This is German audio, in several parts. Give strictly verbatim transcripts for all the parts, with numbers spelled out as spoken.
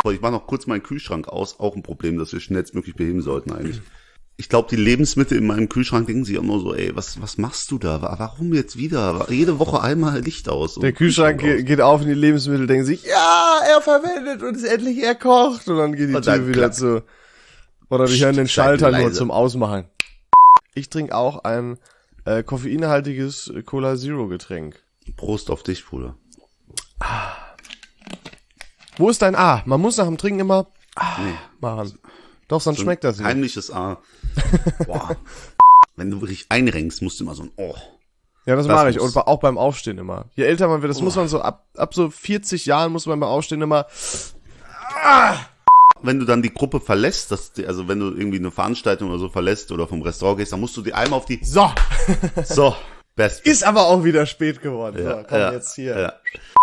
Ich mache noch kurz meinen Kühlschrank aus. Auch ein Problem, das wir schnellstmöglich beheben sollten eigentlich. Ich glaube, die Lebensmittel in meinem Kühlschrank denken sich auch nur so, ey, was was machst du da? Warum jetzt wieder? Jede Woche einmal Licht aus. Der Kühlschrank, Kühlschrank geht auf und die Lebensmittel denken sich, ja, er verwendet und ist endlich er kocht. Und dann geht die und Tür wieder zu. Oder wir hören den Schalter nur zum Ausmachen. Ich trinke auch ein äh, koffeinhaltiges Cola Zero Getränk. Prost auf dich, Bruder. Ah. Wo ist dein A? Man muss nach dem Trinken immer ah, nee. machen. Doch, sonst so schmeckt das nicht. Heimliches A. Boah. Wenn du wirklich einrenkst, musst du immer so ein Oh. Ja, das, das mache ich. Und auch beim Aufstehen immer. Je älter man wird, das oh. muss man so, ab ab so vierzig Jahren muss man beim Aufstehen immer ah. Wenn du dann die Gruppe verlässt, dass die, also wenn du irgendwie eine Veranstaltung oder so verlässt oder vom Restaurant gehst, dann musst du die einmal auf die So. So. Best. Ist aber auch wieder spät geworden. Ja, so, komm ja, jetzt hier. Ja.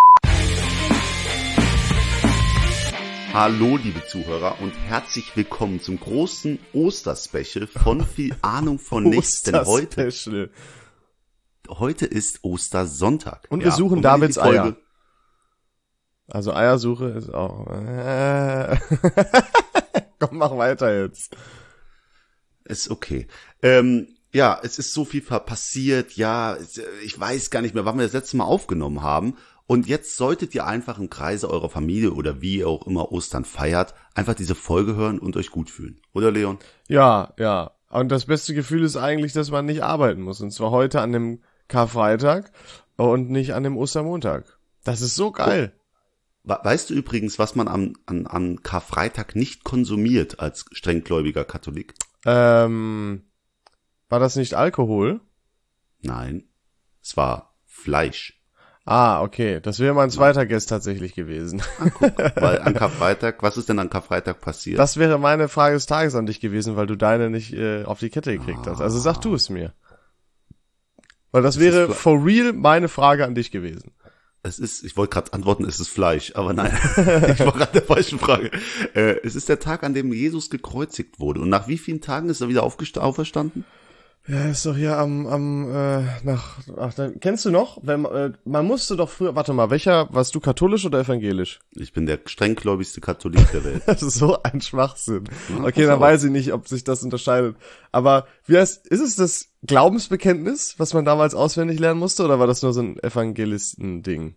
Hallo, liebe Zuhörer, und herzlich willkommen zum großen Osterspecial von viel Ahnung von nichts. Denn heute, heute ist Ostersonntag. Und wir ja, suchen und Davids Eier. Also Eiersuche ist auch... Äh, komm, mach weiter jetzt. Ist okay. Ähm, ja, es ist so viel passiert. Ja, ich weiß gar nicht mehr, wann wir das letzte Mal aufgenommen haben. Und jetzt solltet ihr einfach im Kreise eurer Familie oder wie ihr auch immer Ostern feiert, einfach diese Folge hören und euch gut fühlen. Oder, Leon? Ja, ja. Und das beste Gefühl ist eigentlich, dass man nicht arbeiten muss. Und zwar heute an dem Karfreitag und nicht an dem Ostermontag. Das ist so geil. Weißt du übrigens, was man am, an, an Karfreitag nicht konsumiert als strenggläubiger Katholik? Ähm, war das nicht Alkohol? Nein, es war Fleisch. Ah, okay. Das wäre mein zweiter Guest tatsächlich gewesen. Ah, guck, weil an Karfreitag, was ist denn an Karfreitag passiert? Das wäre meine Frage des Tages an dich gewesen, weil du deine nicht äh, auf die Kette gekriegt ah. hast. Also sag du es mir. Weil das, das wäre for real meine Frage an dich gewesen. Es ist, ich wollte gerade antworten, es ist Fleisch, aber nein, ich war gerade der falschen Frage. Äh, es ist der Tag, an dem Jesus gekreuzigt wurde. Und nach wie vielen Tagen ist er wieder aufgest- auferstanden? Ja, ist doch hier am, am, äh, nach, ach, dann, kennst du noch? Wenn, äh, man musste doch früher, warte mal, welcher, warst du katholisch oder evangelisch? Ich bin der strenggläubigste Katholik der Welt. Das ist so ein Schwachsinn. Ja, okay, dann weiß ich nicht, ob sich das unterscheidet. Aber, wie heißt, ist es das Glaubensbekenntnis, was man damals auswendig lernen musste, oder war das nur so ein Evangelisten-Ding?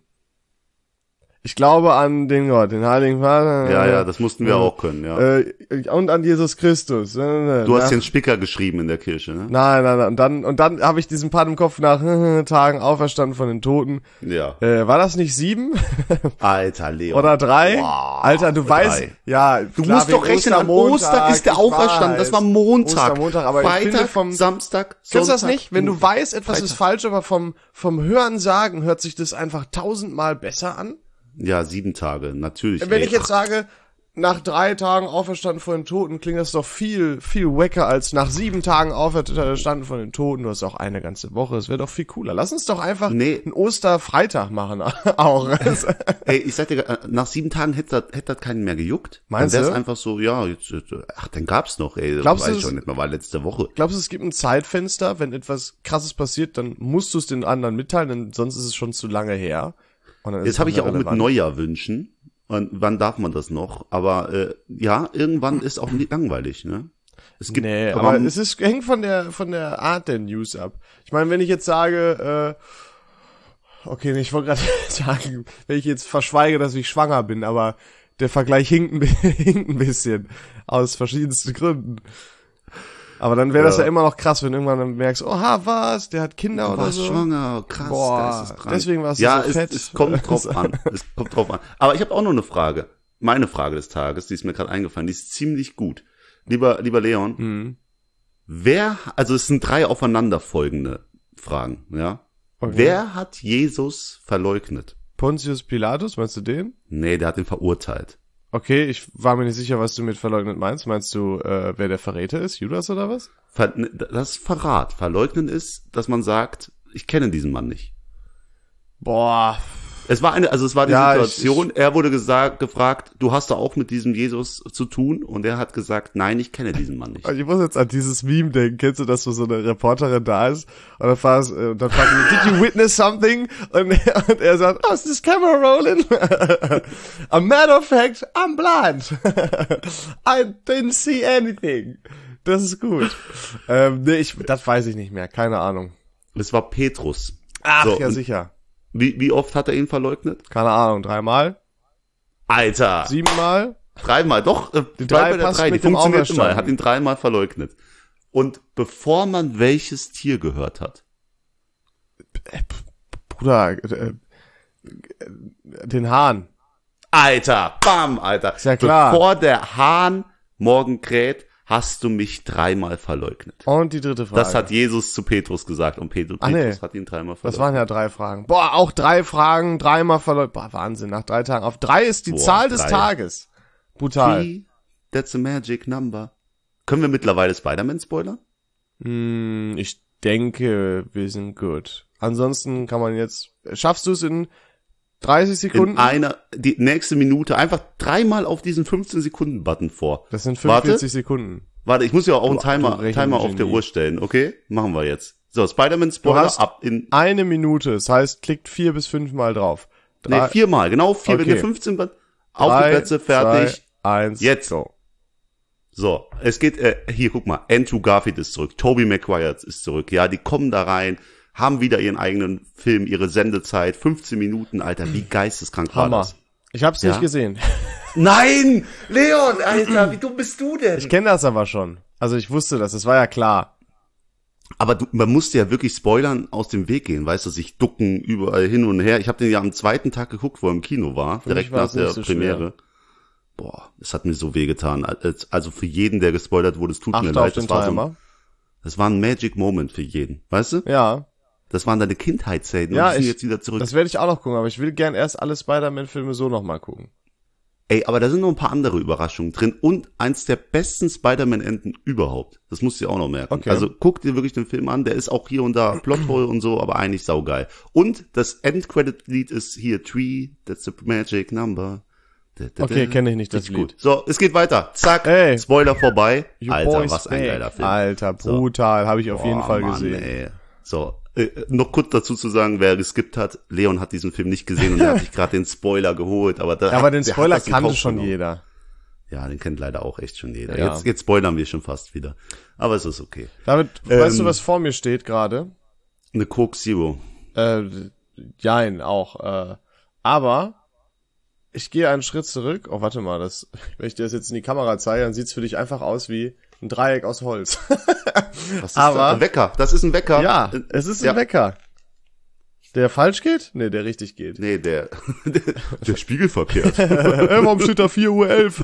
Ich glaube an den Gott, den Heiligen Vater. Ja, ja, das mussten wir äh, auch können, ja. Äh, und an Jesus Christus. Du hast nach, den Spicker geschrieben in der Kirche, ne? Nein, nein, nein. Und dann, und dann habe ich diesen Part im Kopf nach Tagen auferstanden von den Toten. Ja. Äh, war das nicht sieben? Alter, Leon. Oder drei? Wow, Alter, du drei. weißt, ja. Du klar, musst doch rechnen, an Ostern ist der auferstanden. Das war Montag. Ostermontag, aber Freitag, ich finde vom, Samstag, Sonntag. Kennst du das nicht? Wenn du weißt, etwas Freitag. ist falsch, aber vom, vom Hören sagen hört sich das einfach tausendmal besser an? Ja, sieben Tage, natürlich. Wenn ey. ich jetzt sage, nach drei Tagen auferstanden von den Toten, klingt das doch viel, viel wacker als nach sieben Tagen auferstanden von den Toten. Du hast auch eine ganze Woche. Es wäre doch viel cooler. Lass uns doch einfach nee. einen Osterfreitag machen auch. Ey, ich sag dir, nach sieben Tagen hätte das, hätte das keinen mehr gejuckt. Meinst dann du? wär's einfach so, ja, jetzt, ach, dann gab's noch, ey. Glaubst das weiß du, ich schon nicht mehr, war letzte Woche. Glaubst du, es gibt ein Zeitfenster, wenn etwas Krasses passiert, dann musst du es den anderen mitteilen, denn sonst ist es schon zu lange her. Jetzt habe ich ja auch mit Neujahrwünschen. Und wann darf man das noch? Aber äh, ja, irgendwann ist auch nicht langweilig, ne? Es gibt, nee, aber, aber es ist hängt von der von der Art der News ab. Ich meine, wenn ich jetzt sage, äh, okay, ich wollte gerade sagen, wenn ich jetzt verschweige, dass ich schwanger bin, aber der Vergleich hinkt ein, hinkt ein bisschen aus verschiedensten Gründen. Aber dann wäre das ja. ja immer noch krass, wenn irgendwann dann merkst, oha, was, der hat Kinder du oder warst so. Schwanger, krass, Boah, da ist es krank. Deswegen warst du ja, so es, fett. es kommt drauf an, es kommt drauf an. Aber ich habe auch noch eine Frage, meine Frage des Tages, die ist mir gerade eingefallen, die ist ziemlich gut. Lieber, lieber Leon, mhm. wer, also es sind drei aufeinanderfolgende Fragen, ja. Okay. Wer hat Jesus verleugnet? Pontius Pilatus, meinst du den? Nee, der hat ihn verurteilt. Okay, ich war mir nicht sicher, was du mit verleugnet meinst. Meinst du, äh, wer der Verräter ist? Judas oder was? Ver- das ist Verrat. Verleugnen ist, dass man sagt, ich kenne diesen Mann nicht. Boah. Es war eine, also es war die Ja, Situation, er wurde gesagt, gefragt, du hast da auch mit diesem Jesus zu tun? Und er hat gesagt, nein, ich kenne diesen Mann nicht. Ich muss jetzt an dieses Meme denken. Kennst du das, wo so eine Reporterin da ist? Und dann fragt, äh, dann fragt sie, did you witness something? Und, und er sagt, oh, is this camera rolling? A matter of fact, I'm blind. I didn't see anything. Das ist gut. ähm, nee, ich, das weiß ich nicht mehr. Keine Ahnung. Es war Petrus. Ach, So, ja und sicher. Wie, wie oft hat er ihn verleugnet? Keine Ahnung. Dreimal? Alter! Siebenmal? Dreimal, doch, äh, Die bleib drei bei der passt drei, die mit dem funktioniert immer. Er Auferstanden. hat ihn dreimal verleugnet. Und bevor man welches Tier gehört hat, Bruder, äh, äh, den Hahn. Alter, bam, Alter. Ist ja klar. Bevor der Hahn morgen kräht, hast du mich dreimal verleugnet. Und die dritte Frage. Das hat Jesus zu Petrus gesagt und Petrus, Ach, nee. Petrus hat ihn dreimal Das verleugnet. waren ja drei Fragen. Boah, auch drei Fragen, dreimal verleugnet. Boah, Wahnsinn, nach drei Tagen. Auf drei ist die Boah, Zahl des drei. Tages. Brutal. Three, that's a magic number. Können wir mittlerweile Spider-Man spoilern? Hm, ich denke, wir sind gut. Ansonsten kann man jetzt, schaffst du es in dreißig Sekunden? In einer, die nächste Minute, einfach dreimal auf diesen fünfzehn Sekunden Button vor. Das sind Warte. fünfundvierzig Sekunden. Warte, ich muss ja auch einen Du- Timer, du Rechnen- Timer auf der Genie. Uhr stellen, okay? Machen wir jetzt. So, Spider-Man Du Spoiler hast ab in, eine Minute, das heißt, klickt vier bis fünf Mal drauf. nee, Drei, viermal, genau, vier, Okay. wenn ihr fünfzehn Button, auf die drei, Plätze, fertig. Zwei, eins, Jetzt. go. So, es geht, äh, hier, guck mal, Andrew Garfield ist zurück, Tobey Maguire ist zurück, ja, die kommen da rein, haben wieder ihren eigenen Film, ihre Sendezeit, fünfzehn Minuten, Alter, wie geisteskrank war Hammer. das? Ich hab's Ja? nicht gesehen. Nein! Leon, Alter, wie dumm bist du denn? Ich kenne das aber schon. Also ich wusste das, das war ja klar. Aber du, man musste ja wirklich Spoilern aus dem Weg gehen, weißt du, sich ducken überall hin und her. Ich habe den ja am zweiten Tag geguckt, wo er im Kino war, Für direkt mich war nach es der nicht so Premiere. schwer. Boah, es hat mir so wehgetan. Als- Also für jeden, der gespoilert wurde, es tut mir Achte auf leid. den Das war, so ein, Timer. das war ein Magic Moment für jeden, weißt du? Ja, Das waren deine Kindheitshelden Ja, und die sind ich- jetzt wieder zurück. das werde ich auch noch gucken, aber ich will gern erst alle Spider-Man-Filme so nochmal gucken. Ey, aber da sind noch ein paar andere Überraschungen drin und eins der besten Spider-Man-Enden überhaupt. Das musst du dir auch noch merken. Okay. Also guck dir wirklich den Film an, der ist auch hier und da Plothole und so, aber eigentlich saugeil. Und das End-Credit-Lied ist hier Tree, that's the magic number. Da, da, Okay, da. kenne ich nicht das Richtig Lied. gut. So, es geht weiter. Zack, Ey. Spoiler vorbei. You Alter, Boys was ein Back. geiler Film. Alter, brutal, habe ich auf jeden Boah, Fall Mann, gesehen. Ey. So, äh, noch kurz dazu zu sagen, wer geskippt hat, Leon hat diesen Film nicht gesehen und er hat sich gerade den Spoiler geholt, aber da Ja, aber den der hat Spoiler das in kannte Kauf schon genommen. jeder. Ja, den kennt leider auch echt schon jeder. Ja. Jetzt, jetzt spoilern wir schon fast wieder. Aber es ist okay. Damit, Ähm, weißt du, was vor mir steht gerade? Eine Coke Zero. Äh, jein, auch. Äh, aber ich gehe einen Schritt zurück. Oh, warte mal, das, wenn ich dir das jetzt in die Kamera zeige, dann sieht's für dich einfach aus wie ein Dreieck aus Holz. Was ist Aber- das? Ein Wecker. Das ist ein Wecker. Ja, Äh, es ist ein ja. Wecker. Der falsch geht? Nee, der richtig geht. Nee, der, der, der Spiegel verkehrt. äh, warum steht da vier Uhr elf?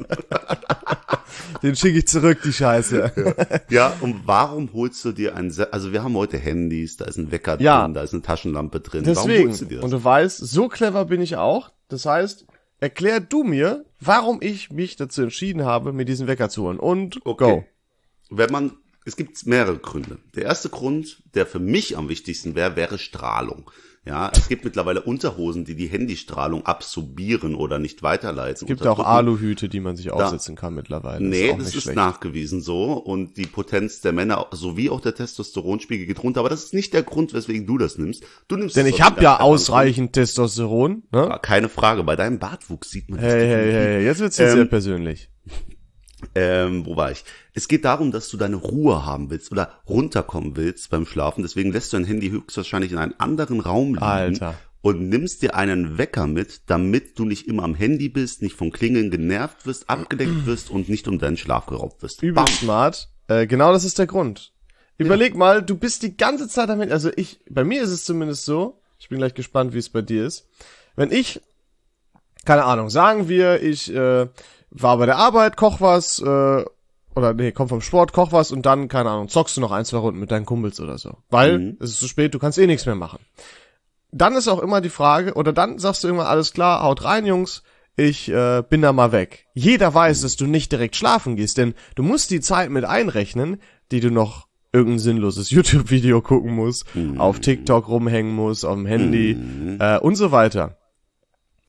Den schicke ich zurück, die Scheiße. Ja, und warum holst du dir ein, Se- also wir haben heute Handys, da ist ein Wecker Ja. drin, da ist eine Taschenlampe drin. Warum Deswegen. holst du dir das? Und du weißt, so clever bin ich auch. Das heißt, erklär du mir, warum ich mich dazu entschieden habe, mir diesen Wecker zu holen. Und Okay. go. Wenn man, es gibt mehrere Gründe. Der erste Grund, der für mich am wichtigsten wäre, wäre Strahlung. Ja, es gibt mittlerweile Unterhosen, die die Handystrahlung absorbieren oder nicht weiterleiten. Es gibt auch Aluhüte, die man sich aufsetzen kann mittlerweile. Nee, auch das nicht ist schlecht. nachgewiesen so und die Potenz der Männer sowie auch der Testosteronspiegel geht runter, aber das ist nicht der Grund, weswegen du das nimmst. Du nimmst Denn es ich aus habe einem ja ganz anderen ausreichend Testosteron. Ne? Grund. Keine Frage, bei deinem Bartwuchs sieht man das Hey, hey, definitiv. hey, jetzt wird's hier Ähm, sehr persönlich. Ähm, wo war ich? Es geht darum, dass du deine Ruhe haben willst oder runterkommen willst beim Schlafen. Deswegen lässt du dein Handy höchstwahrscheinlich in einem anderen Raum liegen. Alter. Und nimmst dir einen Wecker mit, damit du nicht immer am Handy bist, nicht vom Klingeln genervt wirst, abgelenkt wirst und nicht um deinen Schlaf geraubt wirst. Übel Bam. smart. Äh, genau das ist der Grund. Überleg mal, du bist die ganze Zeit damit, also ich, bei mir ist es zumindest so, ich bin gleich gespannt, wie es bei dir ist. Wenn ich, keine Ahnung, sagen wir, ich äh, war bei der Arbeit, koch was, äh, oder nee, komm vom Sport, koch was und dann, keine Ahnung, zockst du noch ein, zwei Runden mit deinen Kumpels oder so. Weil Mhm. es ist zu spät, du kannst eh nichts mehr machen. Dann ist auch immer die Frage, oder dann sagst du irgendwann, alles klar, haut rein, Jungs, ich äh, bin da mal weg. Jeder weiß, dass du nicht direkt schlafen gehst, denn du musst die Zeit mit einrechnen, die du noch irgendein sinnloses YouTube-Video gucken musst, Mhm. auf TikTok rumhängen musst, auf dem Handy Mhm. äh, und so weiter.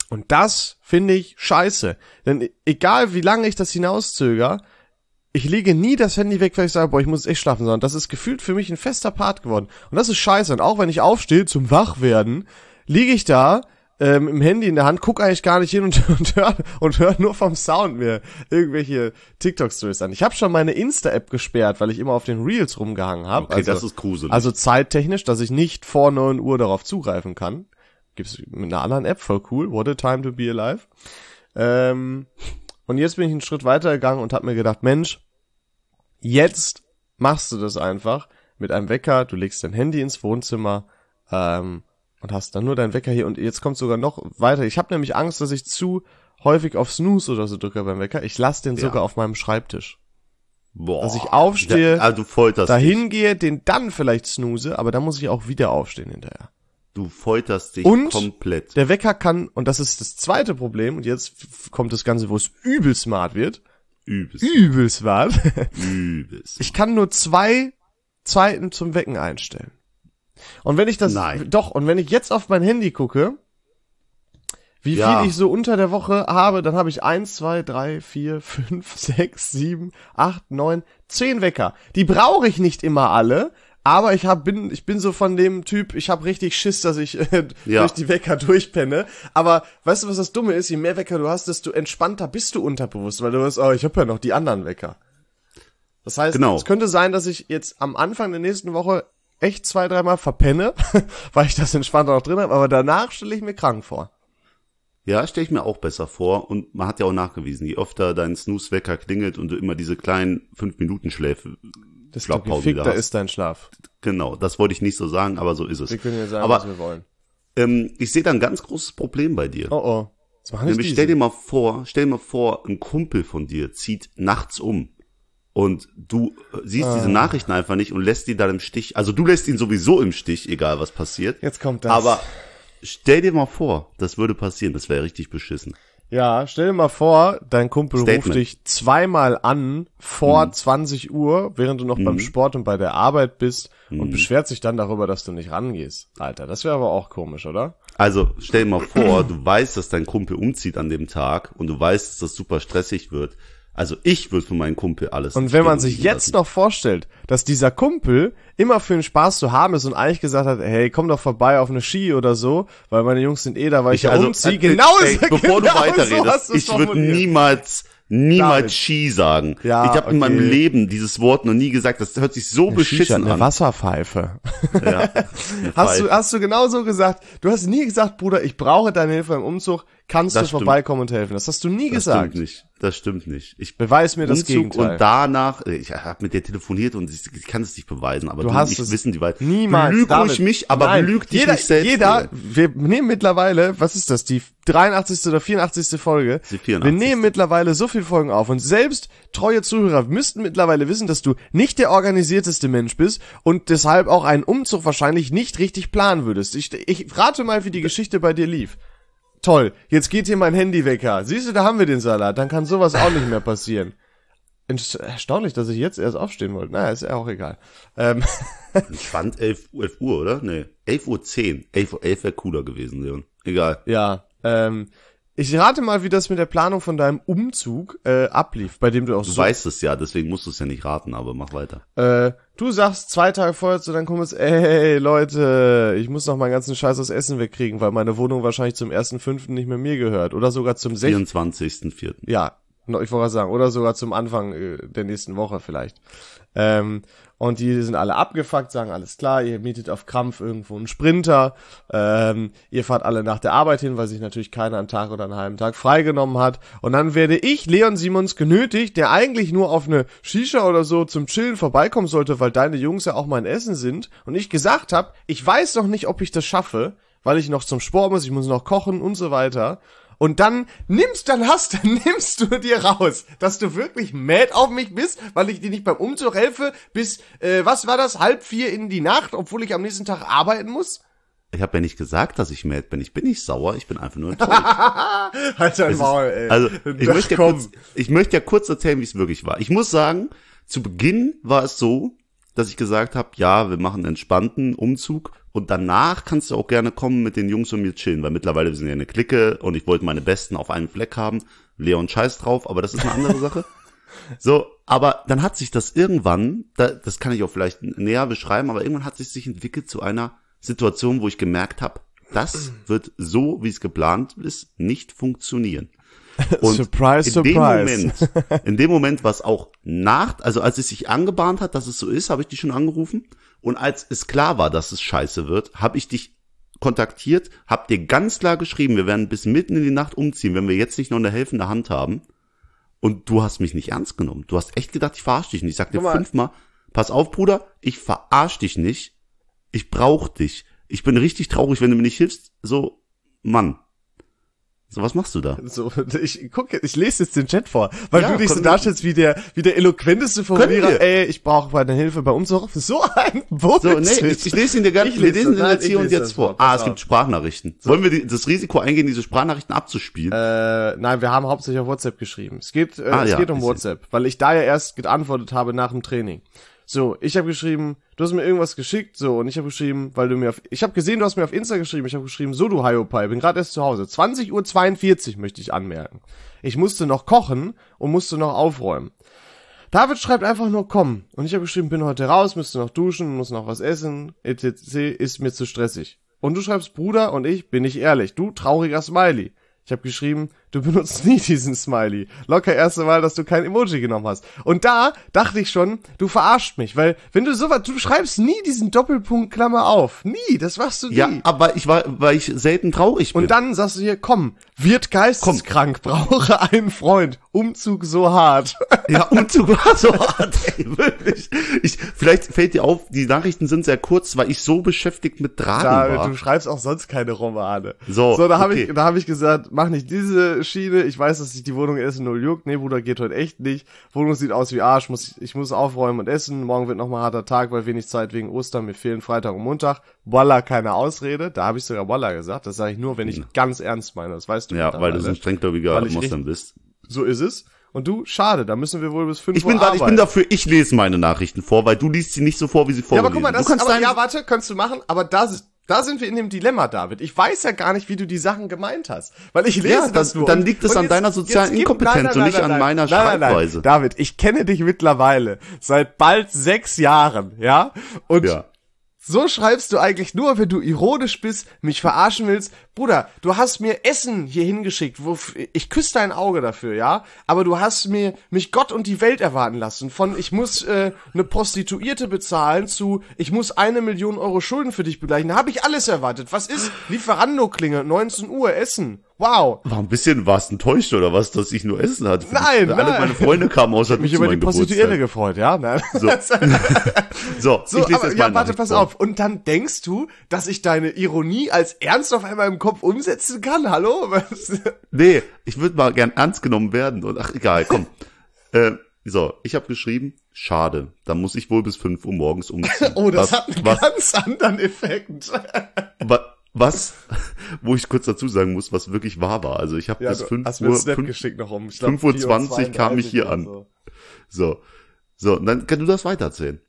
Und das finde ich scheiße. Denn egal wie lange ich das hinauszöger, ich lege nie das Handy weg, weil ich sage, boah, ich muss echt schlafen, sondern das ist gefühlt für mich ein fester Part geworden. Und das ist scheiße. Und auch wenn ich aufstehe zum Wachwerden, liege ich da ähm, im Handy in der Hand, gucke eigentlich gar nicht hin und, und höre und hör nur vom Sound mir irgendwelche TikTok-Stories an. Ich habe schon meine Insta-App gesperrt, weil ich immer auf den Reels rumgehangen habe. Okay, also, das ist gruselig. Also zeittechnisch, dass ich nicht vor neun Uhr darauf zugreifen kann. Gibt's mit einer anderen App, voll cool. What a time to be alive. Ähm, und jetzt bin ich einen Schritt weiter gegangen und habe mir gedacht, Mensch, jetzt machst du das einfach mit einem Wecker, du legst dein Handy ins Wohnzimmer ähm, und hast dann nur deinen Wecker hier. Und jetzt kommt sogar noch weiter. Ich habe nämlich Angst, dass ich zu häufig auf Snooze oder so drücke beim Wecker. Ich lasse den ja. sogar auf meinem Schreibtisch. Boah. Dass ich aufstehe, ja, also du folterst dahin dich. gehe, den dann vielleicht snooze, aber dann muss ich auch wieder aufstehen hinterher. Du folterst dich und komplett. Der Wecker kann, und das ist das zweite Problem, und jetzt f- kommt das Ganze, wo es übel smart wird. Übelst. Übel smart. Übelst. Ich kann nur zwei Zeiten zum Wecken einstellen. Und wenn ich das, Nein. doch, und wenn ich jetzt auf mein Handy gucke, wie ja. viel ich so unter der Woche habe, dann habe ich eins, zwei, drei, vier, fünf, sechs, sieben, acht, neun, zehn Wecker. Die brauche ich nicht immer alle, aber ich hab, bin ich bin so von dem Typ, ich habe richtig Schiss, dass ich äh, ja. durch die Wecker durchpenne. Aber weißt du, was das Dumme ist? Je mehr Wecker du hast, desto entspannter bist du unterbewusst, weil du weißt, oh, ich habe ja noch die anderen Wecker. Das heißt, genau. es könnte sein, dass ich jetzt am Anfang der nächsten Woche echt zwei, dreimal verpenne, weil ich das entspannter noch drin habe, aber danach stelle ich mir krank vor. Ja, stelle ich mir auch besser vor. Und man hat ja auch nachgewiesen, je öfter dein Snooze-Wecker klingelt und du immer diese kleinen fünf Minuten Schläfe desto gefickter ist dein Schlaf. Genau, das wollte ich nicht so sagen, aber so ist es. Wir können ja sagen, aber, was wir wollen. Ähm, ich sehe da ein ganz großes Problem bei dir. Oh oh. Was machen Nämlich stell dir mal vor, stell dir mal vor, ein Kumpel von dir zieht nachts um und du siehst ah. diese Nachrichten einfach nicht und lässt ihn dann im Stich. Also du lässt ihn sowieso im Stich, egal was passiert. Jetzt kommt das. Aber stell dir mal vor, das würde passieren, das wäre richtig beschissen. Ja, stell dir mal vor, dein Kumpel Statement. ruft dich zweimal an vor mhm. zwanzig Uhr, während du noch mhm. beim Sport und bei der Arbeit bist mhm. und beschwert sich dann darüber, dass du nicht rangehst. Alter, das wäre aber auch komisch, oder? Also stell dir mal vor, du weißt, dass dein Kumpel umzieht an dem Tag und du weißt, dass das super stressig wird. Also ich würde für meinen Kumpel alles. Und wenn man sich jetzt noch vorstellt, dass dieser Kumpel immer für den Spaß zu haben ist und eigentlich gesagt hat, hey, komm doch vorbei auf eine Ski oder so, weil meine Jungs sind eh da, weil ich, ich ja also, umziehe. Äh, genau, ey, so, bevor genau du weiterredest, so ich würde niemals, niemals David. Ski sagen. Ja, ich habe okay. in meinem Leben dieses Wort noch nie gesagt. Das hört sich so eine beschissen Shisha, eine an. Wasserpfeife. Ja, hast du, hast du genau so gesagt? Du hast nie gesagt, Bruder, ich brauche deine Hilfe im Umzug. Kannst das du stimmt. vorbeikommen und helfen? Das hast du nie das gesagt. Das stimmt nicht. Das stimmt nicht. Ich beweis mir das Umzug Gegenteil. Und danach, ich habe mit dir telefoniert und ich, ich kann es nicht beweisen, aber du du hast und ich es wissen die weit. Niemals. Belüg David. ruhig mich, aber Nein. belüg dich jeder, nicht selbst. Jeder, wir nehmen mittlerweile, was ist das, die dreiundachtzigste oder vierundachtzigste Folge? Die vierundachtzigste. Wir nehmen mittlerweile so viele Folgen auf und selbst treue Zuhörer müssten mittlerweile wissen, dass du nicht der organisierteste Mensch bist und deshalb auch einen Umzug wahrscheinlich nicht richtig planen würdest. Ich, ich rate mal, wie die Geschichte bei dir lief. Toll, jetzt geht hier mein Handywecker. Siehst du, da haben wir den Salat. Dann kann sowas auch nicht mehr passieren. Erstaunlich, dass ich jetzt erst aufstehen wollte. Naja, ist ja auch egal. Ähm. Ich fand elf Uhr, oder? Nee, elf Uhr zehn. elf Uhr elf wäre cooler gewesen, Leon. Egal. Ja, ähm, ich rate mal, wie das mit der Planung von deinem Umzug äh, ablief, bei dem du auch Du so... weißt es ja, deswegen musst du es ja nicht raten, aber mach weiter. Äh, du sagst zwei Tage vorher zu deinem Kumpel, ey Leute, ich muss noch meinen ganzen Scheiß aus Essen wegkriegen, weil meine Wohnung wahrscheinlich zum ersten fünften nicht mehr mir gehört. Oder sogar zum sechsten vierundzwanzigsten vierten Ja, ich wollte gerade sagen, oder sogar zum Anfang äh, der nächsten Woche vielleicht. Ähm, und die sind alle abgefuckt, sagen, alles klar, ihr mietet auf Krampf irgendwo einen Sprinter, ähm, ihr fahrt alle nach der Arbeit hin, weil sich natürlich keiner einen Tag oder einen halben Tag freigenommen hat. Und dann werde ich, Leon Simons, genötigt, der eigentlich nur auf eine Shisha oder so zum Chillen vorbeikommen sollte, weil deine Jungs ja auch mein Essen sind. Und ich gesagt habe, ich weiß noch nicht, ob ich das schaffe, weil ich noch zum Sport muss, ich muss noch kochen und so weiter. Und dann nimmst, dann hast, dann nimmst du dir raus, dass du wirklich mad auf mich bist, weil ich dir nicht beim Umzug helfe, bis, äh, was war das, halb vier in die Nacht, obwohl ich am nächsten Tag arbeiten muss? Ich habe ja nicht gesagt, dass ich mad bin. Ich bin nicht sauer, ich bin einfach nur enttäuscht. Halt dein Maul, ey. Also, ich Ach, möchte, ja kurz, ich möchte ja kurz erzählen, wie es wirklich war. Ich muss sagen, zu Beginn war es so, dass ich gesagt habe, ja, wir machen einen entspannten Umzug und danach kannst du auch gerne kommen mit den Jungs und mir chillen, weil mittlerweile wir sind ja eine Clique und ich wollte meine Besten auf einen Fleck haben. Leon scheiß drauf, aber das ist eine andere Sache. So, aber dann hat sich das irgendwann, das kann ich auch vielleicht näher beschreiben, aber irgendwann hat sich sich entwickelt zu einer Situation, wo ich gemerkt habe, das wird so, wie es geplant ist, nicht funktionieren. Und surprise, in dem surprise. Moment, in dem Moment, was auch nach, also als es sich angebahnt hat, dass es so ist, habe ich dich schon angerufen. Und als es klar war, dass es scheiße wird, habe ich dich kontaktiert, habe dir ganz klar geschrieben, wir werden bis mitten in die Nacht umziehen, wenn wir jetzt nicht noch eine helfende Hand haben. Und du hast mich nicht ernst genommen. Du hast echt gedacht, ich verarsch dich nicht. Ich sag dir fünfmal, pass auf, Bruder, ich verarsch dich nicht. Ich brauch dich. Ich bin richtig traurig, wenn du mir nicht hilfst. So, Mann. So, was machst du da? So, ich gucke, ich lese jetzt den Chat vor, weil Ja, du dich so komm, darstellst wie der, wie der eloquenteste Formulierer. Ey, ich brauche meine Hilfe bei Umzug. So ein Bullshit. So, nee, ich, ich lese ihn dir gerne, Ich wir lese lesen das, ihn nein, jetzt ich hier und lese jetzt das vor. vor, Ah, pass es gibt auf. Sprachnachrichten. Wollen wir die, das Risiko eingehen, diese Sprachnachrichten abzuspielen? Äh, nein, wir haben hauptsächlich auf WhatsApp geschrieben. Es geht, äh, Ah, es ja, geht um ich WhatsApp, weil ich da ja erst geantwortet habe nach dem Training. So, ich habe geschrieben, du hast mir irgendwas geschickt, so, und ich habe geschrieben, weil du mir auf, ich habe gesehen, du hast mir auf Insta geschrieben, ich habe geschrieben, so du Hiopai, bin gerade erst zu Hause. zwanzig Uhr zweiundvierzig möchte ich anmerken. Ich musste noch kochen und musste noch aufräumen. David schreibt einfach nur komm. Und ich habe geschrieben, bin heute raus, müsste noch duschen, muss noch was essen, et cetera, ist mir zu stressig. Und du schreibst, Bruder, und ich, bin ich ehrlich, du trauriger Smiley. Ich habe geschrieben, du benutzt nie diesen Smiley. Locker erste Mal, dass du kein Emoji genommen hast. Und da dachte ich schon, du verarscht mich, weil wenn du sowas, du schreibst nie diesen Doppelpunkt Klammer auf. Nie, das machst du nie. Ja, aber ich war, weil ich selten traurig bin. Und dann sagst du hier, komm, wird geisteskrank, brauche einen Freund, Umzug so hart. Ja, Umzug war so hart, ey, wirklich. Ich, vielleicht fällt dir auf, die Nachrichten sind sehr kurz, weil ich so beschäftigt mit Tragen Da, war. du schreibst auch sonst keine Romane. So, so da habe okay. ich, da habe ich gesagt, mach nicht diese Schiene. Ich weiß, dass sich die Wohnung essen null juckt. Nee, Bruder, geht heute echt nicht. Wohnung sieht aus wie Arsch. Muss, ich muss aufräumen und essen. Morgen wird nochmal harter Tag, weil wenig Zeit wegen Ostern. Mir fehlen Freitag und Montag. Walla, keine Ausrede. Da habe ich sogar Walla gesagt. Das sage ich nur, wenn ich ganz ernst meine. Das weißt du. Ja, weil du so ein strenggläubiger ich Moslem bist. So ist es. Und du, schade, da müssen wir wohl bis fünf Ich Uhr bin, warte, ich bin arbeiten. dafür, ich lese meine Nachrichten vor, weil du liest sie nicht so vor, wie sie Ja, vorgelesen aber guck mal, das, du kannst aber, deine, ja, warte, kannst du machen, aber da, da sind wir in dem Dilemma, David. Ich weiß ja gar nicht, wie du die Sachen gemeint hast, weil ich lese Ja, das dann- nur. dann Und- liegt es und an jetzt- deiner sozialen jetzt gib- Inkompetenz nein, nein, und nicht nein, an nein, meiner nein, nein, nein. Schreibweise. David, ich kenne dich mittlerweile seit bald sechs Jahren, ja? Und Ja. so schreibst du eigentlich nur, wenn du ironisch bist, mich verarschen willst. Bruder, du hast mir Essen hier hingeschickt, wo ich küsse dein Auge dafür, ja? Aber du hast mir mich Gott und die Welt erwarten lassen. Von ich muss äh, eine Prostituierte bezahlen zu ich muss eine Million Euro Schulden für dich begleichen. Da habe ich alles erwartet. Was ist? Lieferando-Klinge, neunzehn Uhr, Essen. Wow. War ein bisschen, warst enttäuscht oder was, dass ich nur Essen hatte? Nein, Alle nein. meine Freunde kamen außer Mich zu über die meinem Prostituierte Geburtstag. gefreut, ja? Nein. So, so, So, ich lese aber, jetzt ja, meine warte, Nachricht pass vor. auf. Und dann denkst du, dass ich deine Ironie als ernst auf einmal im Kopf umsetzen kann? Hallo? Was? Nee, ich würde mal gern ernst genommen werden. Und ach, egal, komm. äh, so, ich habe geschrieben, schade, da muss ich wohl bis fünf Uhr morgens umziehen. Oh, das was, hat einen was, ganz anderen Effekt. was, was, wo ich kurz dazu sagen muss, was wirklich wahr war. Also ich habe Ja, bis du fünf hast mir einen Uhr, Snap fünf, geschickt noch um. Ich glaub, fünf Uhr vier zwanzig kam ich hier oder an. So. So, so, und dann kannst du das weitererzählen.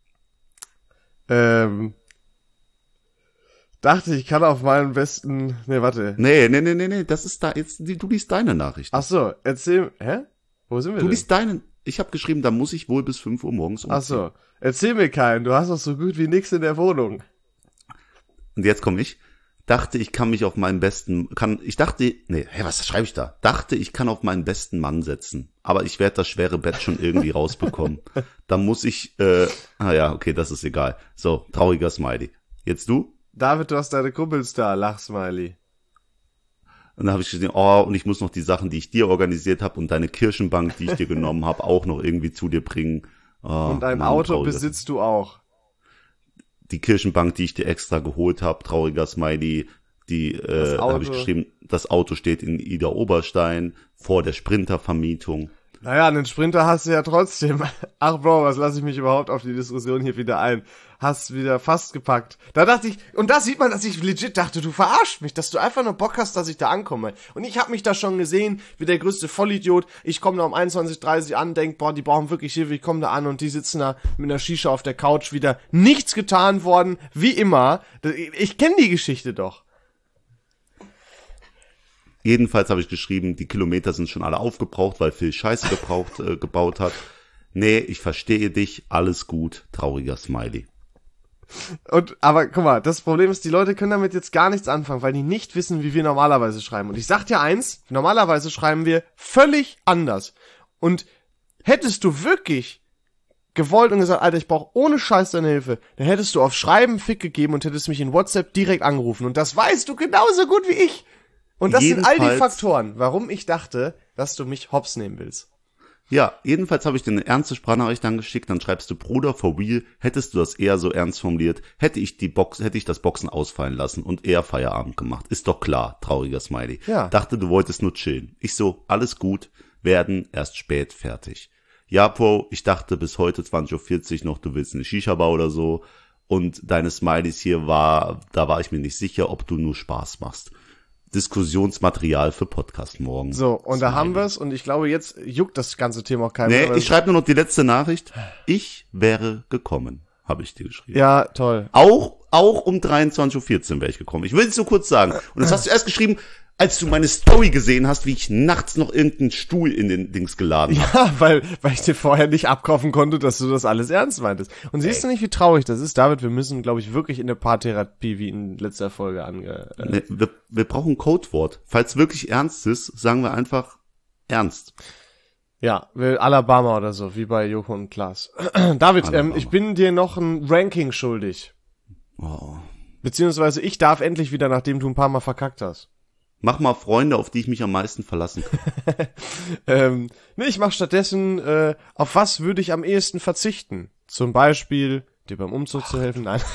Ähm, dachte, ich kann auf meinen besten, nee, warte. Nee, nee, nee, nee, nee, das ist da jetzt, du liest deine Nachricht. Ach so, erzähl, hä? Wo sind wir Du denn? liest deinen, ich habe geschrieben, da muss ich wohl bis fünf Uhr morgens umziehen. Ach so, erzähl mir keinen, du hast doch so gut wie nix in der Wohnung. Und jetzt komme ich. Dachte, ich kann mich auf meinen besten, kann, ich dachte, nee, hä, was schreibe ich da? Dachte, ich kann auf meinen besten Mann setzen. Aber ich werde das schwere Bett schon irgendwie rausbekommen. Da muss ich, äh, ah ja, okay, das ist egal. So, trauriger Smiley. Jetzt du? David, du hast deine Kumpels da, Lachsmiley. Und dann habe ich gesehen, oh, und ich muss noch die Sachen, die ich dir organisiert habe und deine Kirchenbank, die ich dir genommen habe, auch noch irgendwie zu dir bringen. Oh, Und ein Mann, Auto trauriger- besitzt du auch. Die Kirchenbank, die ich dir extra geholt habe, trauriger Smiley, die äh, Auto. habe ich geschrieben, das Auto steht in Ida Oberstein vor der Sprintervermietung. Naja, einen Sprinter hast du ja trotzdem. Ach Bro, was lasse ich mich überhaupt auf die Diskussion hier wieder ein? Hast wieder fast gepackt. Da dachte ich, und da sieht man, dass ich legit dachte, du verarscht mich, dass du einfach nur Bock hast, dass ich da ankomme. Und ich habe mich da schon gesehen, wie der größte Vollidiot. Ich komme da um einundzwanzig Uhr dreißig an, denk, boah, die brauchen wirklich Hilfe. Ich komme da an und die sitzen da mit einer Shisha auf der Couch, wieder nichts getan worden, wie immer. Ich kenne die Geschichte doch. Jedenfalls habe ich geschrieben, die Kilometer sind schon alle aufgebraucht, weil Phil Scheiße gebraucht, äh, gebaut hat. Nee, ich verstehe dich, alles gut, trauriger Smiley. Und, aber guck mal, das Problem ist, die Leute können damit jetzt gar nichts anfangen, weil die nicht wissen, wie wir normalerweise schreiben. Und ich sag dir eins, normalerweise schreiben wir völlig anders. Und hättest du wirklich gewollt und gesagt, Alter, ich brauche ohne Scheiß deine Hilfe, dann hättest du auf Schreiben Fick gegeben und hättest mich in WhatsApp direkt angerufen. Und das weißt du genauso gut wie ich. Und das Jedenfalls, sind all die Faktoren, warum ich dachte, dass du mich hops nehmen willst. Ja, jedenfalls habe ich dir eine ernste Sprachnachricht angeschickt, dann schreibst du, Bruder, for real, hättest du das eher so ernst formuliert, hätte ich die Box, hätte ich das Boxen ausfallen lassen und eher Feierabend gemacht. Ist doch klar, trauriger Smiley. Ja. Dachte, du wolltest nur chillen. Ich so, alles gut, werden erst spät fertig. Ja, Bro, ich dachte bis heute zwanzig Uhr vierzig noch, du willst eine Shisha-Bar oder so. Und deine Smileys hier war, da war ich mir nicht sicher, ob du nur Spaß machst. Diskussionsmaterial für Podcast morgen. So, und da haben wir's und ich glaube, jetzt juckt das ganze Thema auch keinen mehr. Nee, ich schreibe nur noch die letzte Nachricht. Ich wäre gekommen, habe ich dir geschrieben. Ja, toll. Auch, auch um dreiundzwanzig Uhr vierzehn wäre ich gekommen. Ich will es nur kurz sagen. Und das hast du erst geschrieben, als du meine Story gesehen hast, wie ich nachts noch irgendeinen Stuhl in den Dings geladen habe. Ja, weil, weil ich dir vorher nicht abkaufen konnte, dass du das alles ernst meintest. Und siehst du nicht, wie traurig das ist? David, wir müssen, glaube ich, wirklich in eine Paartherapie wie in letzter Folge ange... Äh Nee, wir, wir brauchen ein Codewort. Falls wirklich ernst ist, sagen wir einfach ernst. Ja, will Alabama oder so, wie bei Joko und Klaas. David, ähm, ich bin dir noch ein Ranking schuldig. Oh. Beziehungsweise ich darf endlich wieder, nachdem du ein paar Mal verkackt hast. Mach mal Freunde, auf die ich mich am meisten verlassen kann. ähm, nee, ich mach stattdessen, äh, auf was würde ich am ehesten verzichten? Zum Beispiel, dir beim Umzug Ach. zu helfen? Nein.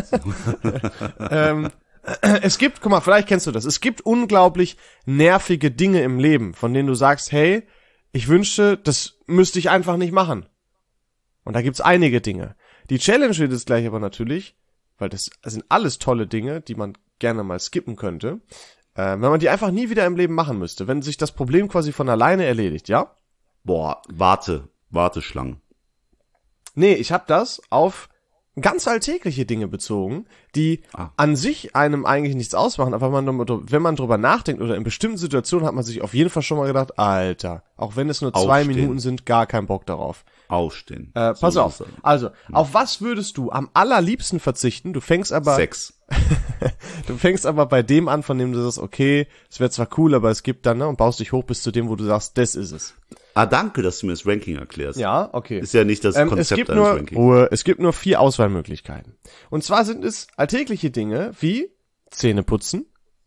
ähm, es gibt, guck mal, vielleicht kennst du das, es gibt unglaublich nervige Dinge im Leben, von denen du sagst, hey, ich wünschte, das müsste ich einfach nicht machen. Und da gibt's einige Dinge. Die Challenge wird jetzt gleich aber natürlich, weil das sind alles tolle Dinge, die man gerne mal skippen könnte, äh, wenn man die einfach nie wieder im Leben machen müsste, wenn sich das Problem quasi von alleine erledigt, ja? Boah, warte, Warteschlangen. Nee, ich habe das auf ganz alltägliche Dinge bezogen, die ah. an sich einem eigentlich nichts ausmachen, aber wenn man, wenn man drüber nachdenkt oder in bestimmten Situationen hat man sich auf jeden Fall schon mal gedacht, Alter, auch wenn es nur zwei Aufstehen. Minuten sind, gar kein Bock darauf. Aufstehen. Äh, pass so auf. Also, hm. auf was würdest du am allerliebsten verzichten? Du fängst aber... Sex. Du fängst aber bei dem an, von dem du sagst, okay, es wäre zwar cool, aber es gibt dann, ne, und baust dich hoch bis zu dem, wo du sagst, das ist es. Ah, danke, dass du mir das Ranking erklärst. Ja, okay. Ist ja nicht das ähm, Konzept es gibt eines nur, Rankings. Ruhe, es gibt nur vier Auswahlmöglichkeiten. Und zwar sind es alltägliche Dinge wie Zähne putzen,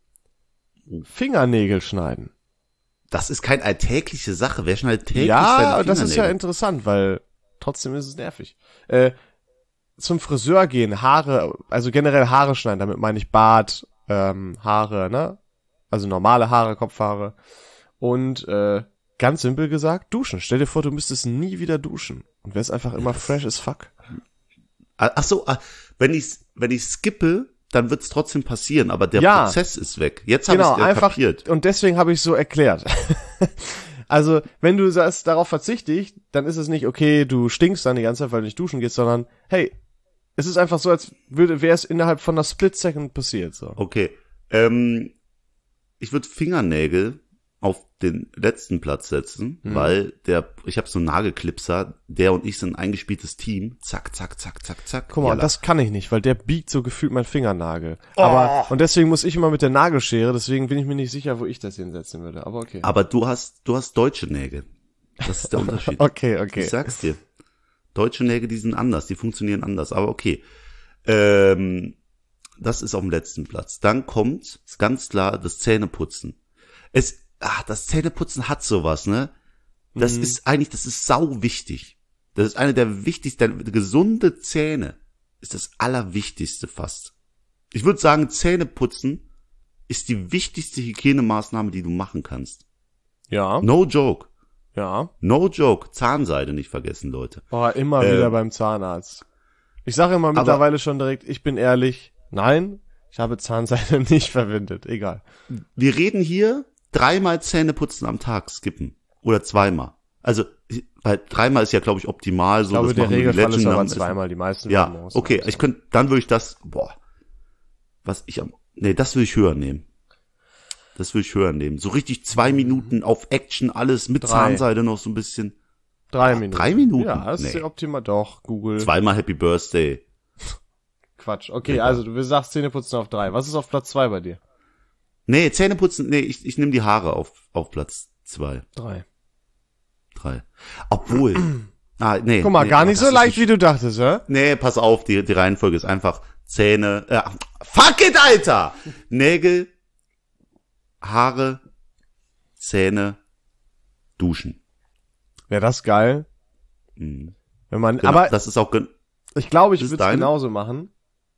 Fingernägel schneiden. Das ist keine alltägliche Sache. Wer schneidet täglich ja, seine Fingernägel? Das ist ja interessant, weil trotzdem ist es nervig. Äh, zum Friseur gehen, Haare, also generell Haare schneiden, damit meine ich Bart, ähm, Haare, ne? Also normale Haare, Kopfhaare. Und äh, ganz simpel gesagt, duschen. Stell dir vor, du müsstest nie wieder duschen. Und wärst einfach immer fresh as fuck. Ach so, wenn ich wenn ich skippe, dann wird's trotzdem passieren, aber der ja, Prozess ist weg. Jetzt habe genau, ich es einfach, kapiert. Und deswegen habe ich so erklärt. Also, wenn du sagst, darauf verzichte ich, dann ist es nicht, okay, du stinkst dann die ganze Zeit, weil du nicht duschen gehst, sondern, hey, es ist einfach so, als würde, wäre es innerhalb von einer Split-Second passiert, so. Okay, ähm, ich würde Fingernägel auf den letzten Platz setzen, mhm. weil der, ich habe so einen Nagelklipser, der und ich sind ein eingespieltes Team. Zack, zack, zack, zack, zack. Guck mal, das kann ich nicht, weil der biegt so gefühlt mein Fingernagel. Oh. Aber, und deswegen muss ich immer mit der Nagelschere, deswegen bin ich mir nicht sicher, wo ich das hinsetzen würde, aber okay. Aber du hast, du hast deutsche Nägel. Das ist der Unterschied. Okay, okay. Ich sag's dir. Deutsche Nägel, die sind anders, die funktionieren anders, aber okay. Ähm, das ist auf dem letzten Platz. Dann kommt, ist ganz klar, das Zähneputzen. Es, ach, das Zähneputzen hat sowas, ne? Das mhm. ist eigentlich, das ist sau wichtig. Das ist eine der wichtigsten, gesunde Zähne ist das Allerwichtigste fast. Ich würde sagen, Zähneputzen ist die wichtigste Hygienemaßnahme, die du machen kannst. Ja. No joke. Ja. No joke, Zahnseide nicht vergessen, Leute. Boah, immer Äh, wieder beim Zahnarzt. Ich sage immer mittlerweile schon direkt, ich bin ehrlich, nein, ich habe Zahnseide nicht verwendet, egal. Wir reden hier dreimal Zähne putzen am Tag skippen. Oder zweimal. Also, weil dreimal ist ja, glaube ich, optimal. So, Ich glaube, das der machen die Regelfall ist Legend aber am- zweimal, die meisten Ja, werden morgens okay, sein. ich könnte, dann würde ich das, boah, was ich am, nee, das würde ich höher nehmen. Das würde ich höher nehmen. So richtig zwei Minuten auf Action, alles mit Drei. Zahnseide noch so ein bisschen. Drei Ach, Minuten. drei Minuten? Ja, das ist Nee. ja optimal. Doch, Google. Zweimal Happy Birthday. Quatsch. Okay, Ja. also du sagst Zähneputzen auf drei. Was ist auf Platz zwei bei dir? Nee, Zähne putzen, nee, ich, ich nehme die Haare auf, auf Platz zwei, Drei. drei. Obwohl, ah, nee. Guck mal, nee, gar ah, nicht das so ist leicht, wie du dachtest, hä? Nee, pass auf, die, die Reihenfolge ist einfach Zähne, äh, fuck it, Alter! Nägel, Haare, Zähne, Duschen. Wäre das geil? Mhm. Wenn man, Genau, aber das ist auch, gen- ich glaube, ich ist würde es deine? genauso machen.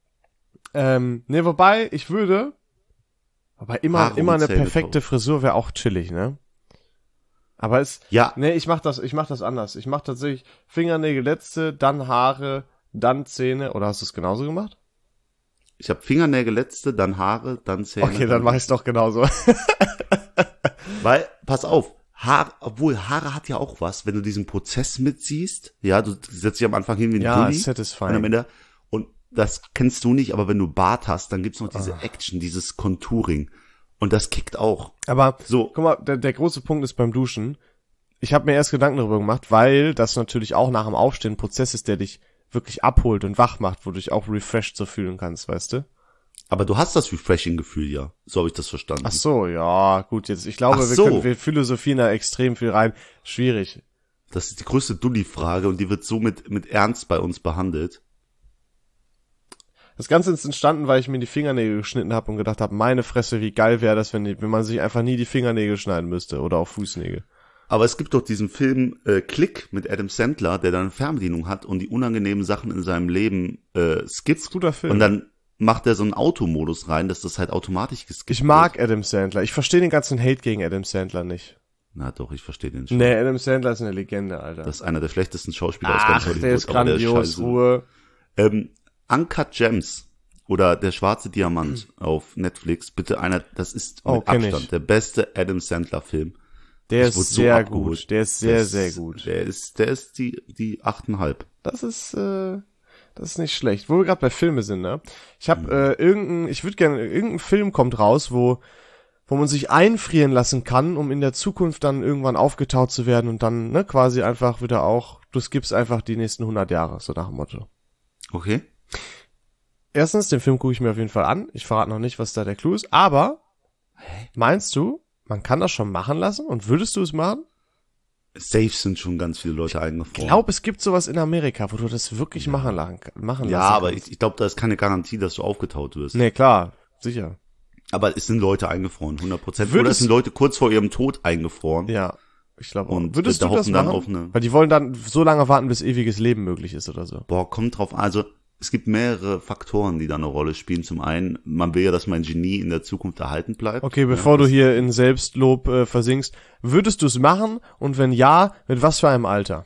Ähm, nee, wobei, ich würde, aber immer, Haare immer und eine Zähne perfekte tauschen. Frisur wäre auch chillig, ne? Aber es, ja, nee, ich mach das, ich mach das anders. Ich mach tatsächlich Fingernägel letzte, dann Haare, dann Zähne. Oder hast du es genauso gemacht? ich habe Fingernägel letzte, dann Haare, dann Zähne. Okay, dann mach ich's doch genauso. Weil, pass auf, Haare, obwohl Haare hat ja auch was, wenn du diesen Prozess mitziehst, ja, du setzt dich am Anfang hin wie ein Ja, Dulli satisfying. und am Ende, und das kennst du nicht, aber wenn du Bart hast, dann gibt's noch diese Ah. Action, dieses Contouring und das kickt auch. Aber So, guck mal, der, der große Punkt ist beim Duschen. Ich habe mir erst Gedanken darüber gemacht, weil das natürlich auch nach dem Aufstehen ein Prozess ist, der dich wirklich abholt und wach macht, wo du dich auch refreshed so fühlen kannst, weißt du? aber du hast das Refreshing-Gefühl ja, so habe ich das verstanden. Ach so, ja, gut, jetzt, ich glaube, Ach wir so. können, wir philosophieren da extrem viel rein. Schwierig. Das ist die größte Dulli-Frage und die wird so mit, mit Ernst bei uns behandelt. Das Ganze ist entstanden, weil ich mir die Fingernägel geschnitten habe und gedacht habe, meine Fresse, wie geil wäre das, wenn, die, wenn man sich einfach nie die Fingernägel schneiden müsste oder auch Fußnägel. Aber es gibt doch diesen Film äh, Click mit Adam Sandler, der dann eine Fernbedienung hat und die unangenehmen Sachen in seinem Leben äh, skippt. Guter Film. Und dann macht er so einen Automodus rein, dass das halt automatisch geskippt Ich mag wird. Adam Sandler. Ich verstehe den ganzen Hate gegen Adam Sandler nicht. Na doch, ich verstehe den schon. Nee, Adam Sandler ist eine Legende, Alter. Das ist einer der schlechtesten Schauspieler aus ganz Ach, Hollywood. der ist aber der grandios, scheiße. Ruhe. Ähm, Uncut Gems oder Der schwarze Diamant auf Netflix. Bitte einer, das ist Oh, mit kenn Abstand ich. der beste Adam Sandler Film. Der Ich wurde ist so sehr abgeholt. gut. Der ist sehr, Der sehr ist- gut. Der ist, der ist die, die achteinhalb. Das ist, äh, das ist nicht schlecht. Wo wir gerade bei Filme sind, ne? Ich habe Mhm. äh, irgendein, ich würde gerne, irgendein Film kommt raus, wo, wo man sich einfrieren lassen kann, um in der Zukunft dann irgendwann aufgetaut zu werden und dann, ne, quasi einfach wieder auch, du skippst einfach die nächsten hundert Jahre, so nach dem Motto. Okay. Erstens, den Film gucke ich mir auf jeden Fall an. Ich verrate noch nicht, was da der Clou ist, aber meinst du, man kann das schon machen lassen und würdest du es machen? Safe sind schon ganz viele Leute eingefroren. Ich glaube, es gibt sowas in Amerika, wo du das wirklich machen, lachen, machen ja, lassen aber kannst. ich, ich glaube, da ist keine Garantie, dass du aufgetaut wirst. Nee, klar, sicher. Aber es sind Leute eingefroren, hundert Prozent. Würdest- Oder es sind Leute kurz vor ihrem Tod eingefroren. Ja, ich glaube auch. Und Würdest da du das hoffen dann machen? auf eine- Weil die wollen dann so lange warten, bis ewiges Leben möglich ist oder so. Boah, kommt drauf an. Also, es gibt mehrere Faktoren, die da eine Rolle spielen. Zum einen, man will ja, dass mein Genie in der Zukunft erhalten bleibt. Okay, bevor ja, du hier in Selbstlob äh, versinkst, würdest du es machen? Und wenn ja, mit was für einem Alter?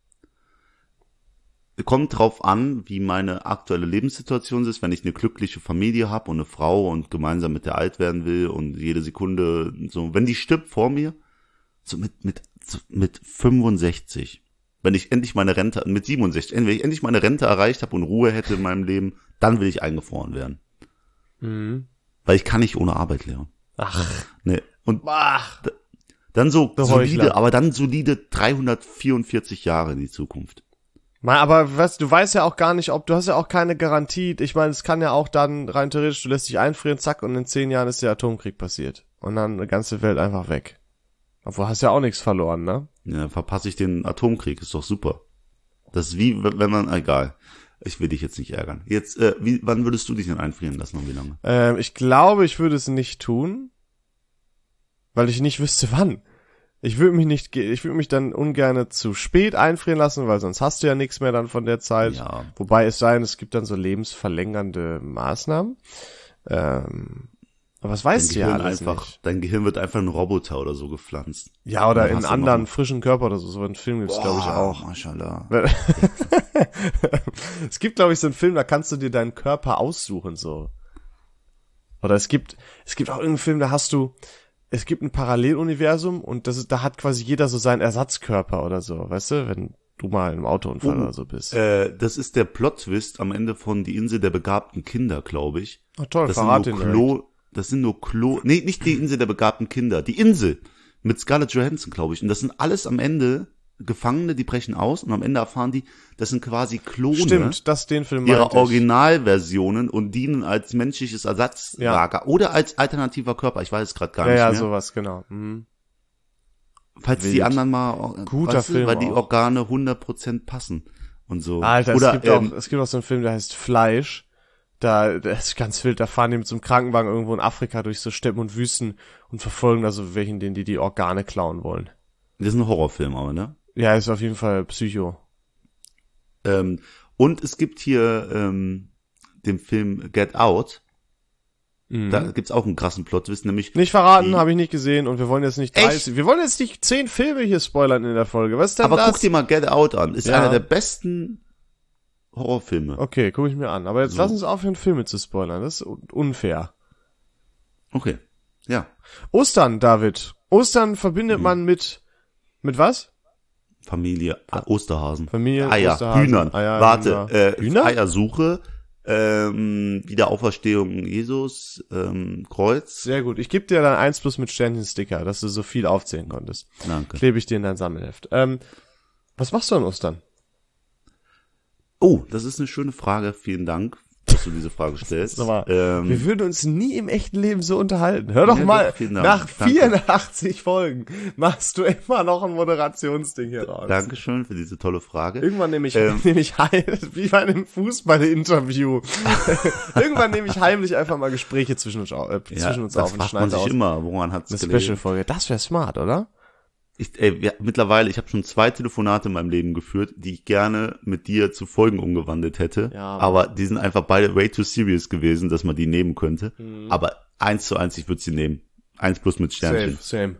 Kommt drauf an, wie meine aktuelle Lebenssituation ist. Wenn ich eine glückliche Familie habe und eine Frau und gemeinsam mit der alt werden will und jede Sekunde so, wenn die stirbt vor mir, so mit mit so mit fünfundsechzig, wenn ich endlich meine Rente, mit siebenundsechzig, wenn ich endlich meine Rente erreicht habe und Ruhe hätte in meinem Leben, dann will ich eingefroren werden. Mhm. Weil ich kann nicht ohne Arbeit lernen. Ach, Nee. Und ach. dann so Der solide, Heuchler. aber dann solide dreihundertvierundvierzig Jahre in die Zukunft. Mal, aber was, du weißt ja auch gar nicht, ob, du hast ja auch keine Garantie. Ich meine, es kann ja auch dann rein theoretisch, du lässt dich einfrieren, zack, und in zehn Jahren ist der Atomkrieg passiert. Und dann eine ganze Welt einfach weg. Obwohl, hast ja auch nichts verloren, ne? Ja, verpasse ich den Atomkrieg, ist doch super. Das ist wie, wenn man, egal. Ich will dich jetzt nicht ärgern. Jetzt, äh, wie, wann würdest du dich denn einfrieren lassen und wie lange? Ähm, ich glaube, ich würde es nicht tun, weil ich nicht wüsste, wann. Ich würde mich nicht, ge- ich würde mich dann ungerne zu spät einfrieren lassen, weil sonst hast du ja nichts mehr dann von der Zeit. Ja. Wobei es sei denn, es gibt dann so lebensverlängernde Maßnahmen. Ähm, Aber was weißt dein du ja Gehirn alles einfach, nicht. dein Gehirn wird einfach in einen Roboter oder so gepflanzt. Ja, oder Dann in hast du anderen noch- frischen Körper oder so. So einen Film gibt's, glaube ich, Boah, auch. Mashallah. Es gibt, glaube ich, so einen Film, da kannst du dir deinen Körper aussuchen, so. Oder es gibt, es gibt auch irgendeinen Film, da hast du, es gibt ein Paralleluniversum und das ist, da hat quasi jeder so seinen Ersatzkörper oder so, weißt du, wenn du mal im Autounfall Oh, oder so bist. Äh, das ist der Plot-Twist am Ende von Die Insel der begabten Kinder, glaube ich. Oh toll, Das verrat sind ihn nur direkt. Klo, das sind nur Klo, nee, nicht die Insel der begabten Kinder, die Insel mit Scarlett Johansson, glaube ich. Und das sind alles am Ende Gefangene, die brechen aus und am Ende erfahren die, das sind quasi Klone Stimmt, das den Film ihrer meinte ich. Originalversionen und dienen als menschliches Ersatzlager oder als alternativer Körper. Ich weiß es gerade gar Ja, nicht ja, mehr. sowas, genau. Mhm. Falls Wild. die anderen mal, Guter weißt du, Film weil die auch. Organe hundert Prozent passen und so. Alter, oder es gibt ähm, auch, es gibt auch so einen Film, der heißt Fleisch. Da, das ist ganz wild, da fahren die mit so einem Krankenwagen irgendwo in Afrika durch so Steppen und Wüsten und verfolgen da so welchen, denen die die Organe klauen wollen. das ist ein Horrorfilm, aber ne? Ja, ist auf jeden Fall Psycho. Ähm, und es gibt hier ähm, den Film Get Out. Mhm. Da gibt's auch einen krassen Plot-Twist, nämlich Nicht verraten, Die- habe ich nicht gesehen und wir wollen jetzt nicht Echt? dreißig, wir wollen jetzt nicht zehn Filme hier spoilern in der Folge. Was ist denn aber das? guck dir mal Get Out an. Ist Ja. einer der besten Horrorfilme. Okay, guck ich mir an. Aber jetzt So. lass uns aufhören, Filme zu spoilern. Das ist un- unfair. Okay. Ja. Ostern, David. Ostern verbindet Mhm. man mit, mit was? Familie, äh, Osterhasen. Familie, Eier, Osterhasen, Hühnern. Eier, Warte, Hühner. äh, Hühner? Eiersuche, ähm, Wiederauferstehung Jesus, ähm, Kreuz. Sehr gut. Ich gebe dir dann eins plus mit Sternchen-Sticker, dass du so viel aufzählen konntest. Danke. Klebe ich dir in dein Sammelheft. Ähm, was machst du an Ostern? Oh, das ist eine schöne Frage. Vielen Dank, dass du diese Frage stellst. Sag mal, ähm, wir würden uns nie im echten Leben so unterhalten. Hör doch Ja, mal, doch, vielen Dank. nach Danke. vierundachtzig Folgen machst du immer noch ein Moderationsding hier raus. Dankeschön für diese tolle Frage. Irgendwann nehme ich, Ähm. nehme ich heim, wie bei einem Fußball-Interview. Irgendwann nehme ich heimlich einfach mal Gespräche zwischen uns, au- äh, Ja, zwischen uns das auf und fragt man schneide sich aus. immer, woran hat's Eine gelegen? Special-Folge. Das wäre smart, oder? Ich, ey, wir, mittlerweile, ich habe schon zwei Telefonate in meinem Leben geführt, die ich gerne mit dir zu Folgen umgewandelt hätte. Ja, Mann. aber die sind einfach beide way too serious gewesen, dass man die nehmen könnte. Mhm. Aber eins zu eins, ich würde sie nehmen. Eins plus mit Sternchen. Safe, same.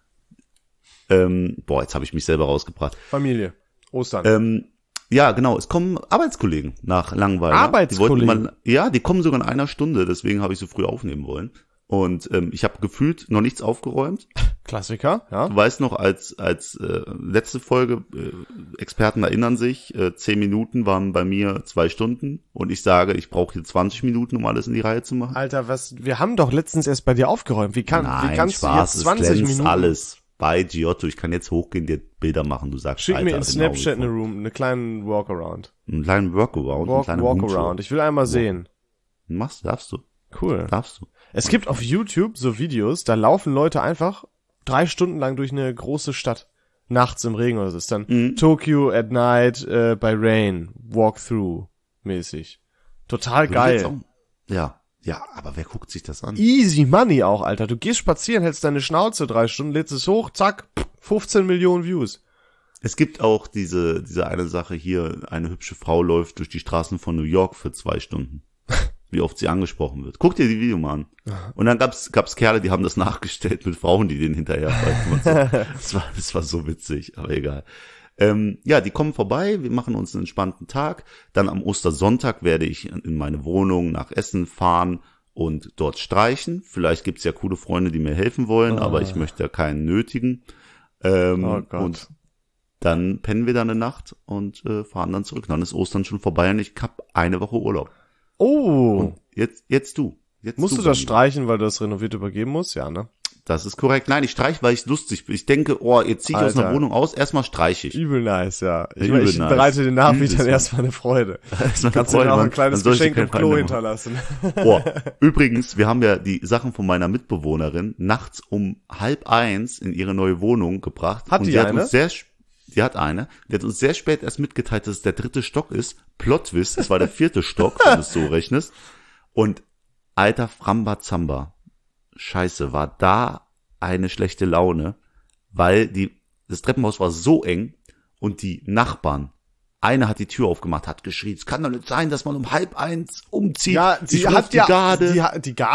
Ähm, boah, jetzt habe ich mich selber rausgebracht. Familie. Ostern. Ähm, ja, genau, es kommen Arbeitskollegen nach Langweiler. Arbeitskollegen? Die wollten mal, ja, die kommen sogar in einer Stunde, deswegen habe ich so früh aufnehmen wollen. Und ähm, ich habe gefühlt noch nichts aufgeräumt. Klassiker, ja. Du weißt noch, als als äh, letzte Folge, äh, Experten erinnern sich, äh, zehn Minuten waren bei mir zwei Stunden und ich sage, ich brauche hier zwanzig Minuten, um alles in die Reihe zu machen. Alter, was, wir haben doch letztens erst bei dir aufgeräumt. Wie kann, Nein, wie kannst Spaß, du jetzt zwanzig es glänzt Minuten? alles bei Giotto. Ich kann jetzt hochgehen, dir Bilder machen, du sagst, Schick Alter, mir in genau Snapchat wie eine vor. Room, eine kleine Walkaround. Einen kleinen Workaround, Walk, eine kleine Walkaround. Ich will einmal sehen. Machst, darfst du, Cool. darfst du. Es gibt auf YouTube so Videos, da laufen Leute einfach drei Stunden lang durch eine große Stadt. Nachts im Regen oder so. Das ist dann Mhm. Tokyo at night äh, by rain. Walkthrough mäßig. Total Würde ich jetzt geil. auch- Ja, ja, aber wer guckt sich das an? Easy money auch, Alter. Du gehst spazieren, hältst deine Schnauze drei Stunden, lädst es hoch, zack, fünfzehn Millionen Views. Es gibt auch diese, diese eine Sache hier, eine hübsche Frau läuft durch die Straßen von New York für zwei Stunden. Wie oft sie angesprochen wird. Guck dir die Video mal an. Und dann gab's, gab's Kerle, die haben das nachgestellt mit Frauen, die denen hinterherfolgen und so. Das war, das war so witzig, aber egal. Ähm, ja, die kommen vorbei, wir machen uns einen entspannten Tag. Dann am Ostersonntag werde ich in meine Wohnung nach Essen fahren und dort streichen. Vielleicht gibt's ja coole Freunde, die mir helfen wollen, Ah. aber ich möchte ja keinen nötigen. Ähm, Oh Gott. Und dann pennen wir da eine Nacht und äh, fahren dann zurück. Dann ist Ostern schon vorbei und ich hab eine Woche Urlaub. Oh. Und jetzt, jetzt du. Jetzt Musst du mein das Lieber. streichen, weil du das renoviert übergeben musst? Ja, ne? Das ist korrekt. Nein, ich streich, weil ich lustig bin. Ich denke, oh, jetzt zieh ich aus einer Alter. Wohnung aus, erstmal streiche ich. Übel nice, ja. Ich, Übel ich nice. bereite den Nachmietern Übelst erstmal eine Freude. Das war Kannst du Freude, dir auch Mann. ein kleines Dann soll ich Geschenk dir im keinen Klo Fall mehr hinterlassen. Boah, übrigens, wir haben ja die Sachen von meiner Mitbewohnerin nachts um halb eins in ihre neue Wohnung gebracht. Hat und die die hat eine? uns sehr, sp- die hat eine. Die hat uns sehr spät erst mitgeteilt, dass es der dritte Stock ist. Plot-Twist, es war der vierte Stock, wenn du es so rechnest. Und alter Frambazamba, scheiße, war da eine schlechte Laune, weil die, das Treppenhaus war so eng und die Nachbarn, eine hat die Tür aufgemacht, hat geschrien, es kann doch nicht sein, dass man um halb eins umzieht. Ja, Ich sie ruf hat die ja, Garde. Die, ha- die Garde?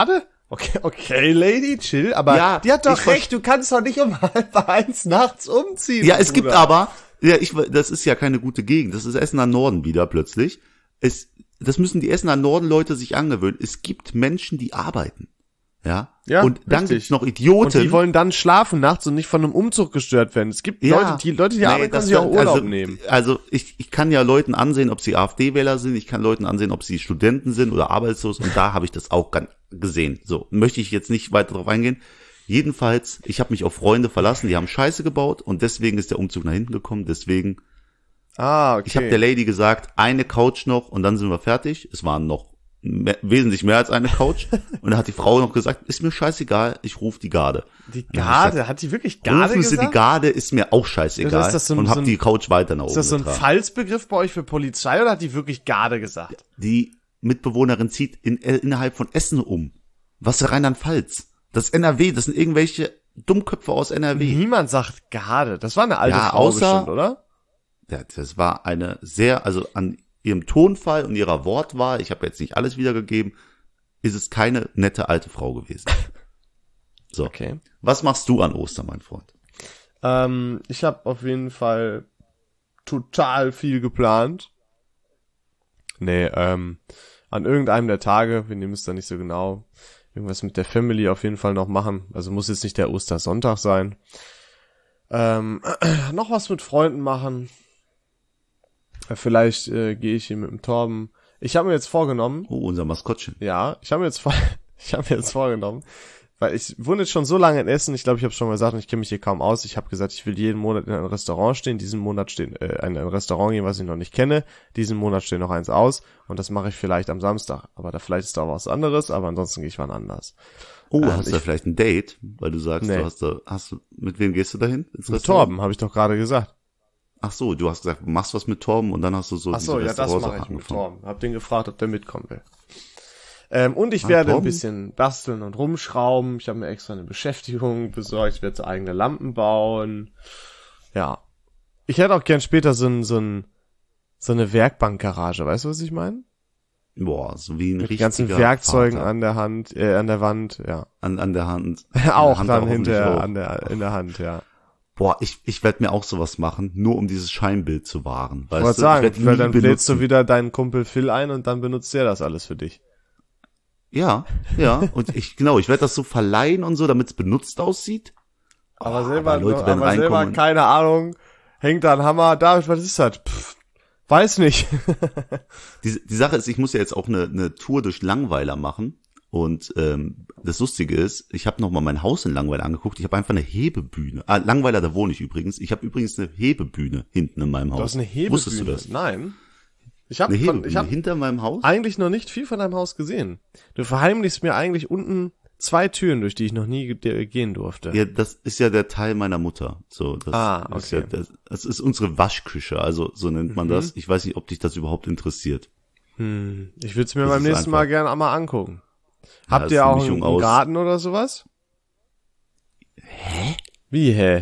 Okay, okay, Lady, chill, aber Ja, die hat doch ich recht, du kannst doch nicht um halb eins nachts umziehen. Ja, es gibt Bruder. aber, ja, ich, das ist ja keine gute Gegend. Das ist Essener Norden wieder plötzlich. Es, das müssen die Essener Norden-Leute sich angewöhnen. Es gibt Menschen, die arbeiten. Ja. Ja, und dann richtig. gibt's noch Idioten. Und die wollen dann schlafen nachts und nicht von einem Umzug gestört werden. Es gibt Ja. Leute, die Leute, die Nee, arbeiten, können das sich auch wär- Urlaub also, nehmen. Also ich, ich kann ja Leuten ansehen, ob sie AfD-Wähler sind. Ich kann Leuten ansehen, ob sie Studenten sind oder arbeitslos. Und da habe ich das auch gan- gesehen. So, möchte ich jetzt nicht weiter drauf eingehen. Jedenfalls, ich habe mich auf Freunde verlassen, die haben Scheiße gebaut und deswegen ist der Umzug nach hinten gekommen. Deswegen, Ah, okay. ich habe der Lady gesagt, eine Couch noch und dann sind wir fertig. Es waren noch mehr, wesentlich mehr als eine Couch. Und dann hat die Frau noch gesagt, ist mir scheißegal, ich rufe die Garde. Die Und dann hab ich Garde, gesagt, hat die wirklich Garde Rufen Sie gesagt? die Garde, ist mir auch scheißegal. Ja, ist das so ein- und so hab ein- die Couch weiter nach oben Ist das so ein getragen. Fallsbegriff bei euch für Polizei oder hat die wirklich Garde gesagt? Die Mitbewohnerin zieht in, äh, innerhalb von Essen um. Was für Rheinland-Pfalz? Das ist N R W, das sind irgendwelche Dummköpfe aus N R W. Niemand sagt Garde. Das war eine alte Ja, Frau außer- bestimmt, oder? Ja, das war eine sehr, also an ihrem Tonfall und ihrer Wortwahl, ich habe jetzt nicht alles wiedergegeben, ist es keine nette alte Frau gewesen. So, Okay. was machst du an Ostern, mein Freund? Ähm, ich habe auf jeden Fall total viel geplant. Nee, ähm, an irgendeinem der Tage, wir nehmen es da nicht so genau, irgendwas mit der Family auf jeden Fall noch machen. Also muss jetzt nicht der Ostersonntag sein. Ähm, noch was mit Freunden machen. Äh, Vielleicht äh, gehe ich hier mit dem Torben. Ich habe mir jetzt vorgenommen, Oh, unser Maskottchen. ja, ich habe mir jetzt vor, ich habe mir jetzt vorgenommen, weil ich wohne jetzt schon so lange in Essen, ich glaube, ich habe schon mal gesagt, und ich kenne mich hier kaum aus. Ich habe gesagt, ich will jeden Monat in ein Restaurant stehen, diesen Monat stehen äh, in ein Restaurant gehen, was ich noch nicht kenne. Diesen Monat steht noch eins aus und das mache ich vielleicht am Samstag, aber da vielleicht ist da was anderes, aber ansonsten gehe ich wann anders. Oh, Ähm, hast du da ich- vielleicht ein Date? Weil du sagst, Nee. du hast da, hast du, mit wem gehst du dahin? Ins Mit Restaurant? Torben, habe ich doch gerade gesagt. Ach so, du hast gesagt, du machst was mit Torben und dann hast du so Ach so, diese ja, das Restaurants mache auch ich mit angefangen. Torben. Hab den gefragt, ob der mitkommen will. Ähm, und ich Ah, werde ein Torben? bisschen basteln und rumschrauben. Ich habe mir extra eine Beschäftigung besorgt. Ich werde so eigene Lampen bauen. Ja. Ich hätte auch gern später so ein, so ein, so eine Werkbankgarage. Weißt du, was ich meine? Boah, so wie ein Mit den richtiger ganzen Werkzeugen Vater. an der Hand, äh, an der Wand, ja. an, an der Hand. An der auch Hand dann hoffentlich hinterher auch. an der, in der Hand, ja. Boah, ich, ich werde mir auch sowas machen, nur um dieses Scheinbild zu wahren. Ich wollte Weißt du? sagen, werd ihn weil nie dann lädst du benutzen. wieder deinen Kumpel Phil ein und dann benutzt der das alles für dich. Ja, ja. Und ich, genau, ich werde das so verleihen und so, damit es benutzt aussieht. Aber Oh, selber, aber Leute werden aber selber reinkommen. keine Ahnung, hängt da ein Hammer, David, was ist das? Pff, weiß nicht. Die, die Sache ist, ich muss ja jetzt auch eine, eine Tour durch Langweiler machen. Und ähm, das Lustige ist, ich habe noch mal mein Haus in Langweiler angeguckt. Ich habe einfach eine Hebebühne. Ah, Langweiler, da wohne ich übrigens. Ich habe übrigens eine Hebebühne hinten in meinem Haus. Du hast eine Hebebühne. Wusstest du das? Nein. Ich habe Eine von, Hebebühne ich hab hinter meinem Haus? eigentlich noch nicht viel von deinem Haus gesehen. Du verheimlichst mir eigentlich unten zwei Türen, durch die ich noch nie ge gehen durfte. Ja, das ist ja der Teil meiner Mutter. So, das Ah, ist ja, okay. das, das ist unsere Waschküche, also so nennt man Mhm. das. Ich weiß nicht, ob dich das überhaupt interessiert. Hm, ich würde es mir Das beim ist nächsten Mal einfach- gerne einmal angucken. Ja, Habt ist ihr eine auch Mischung einen, aus- Garten oder sowas? Hä? Wie, hä?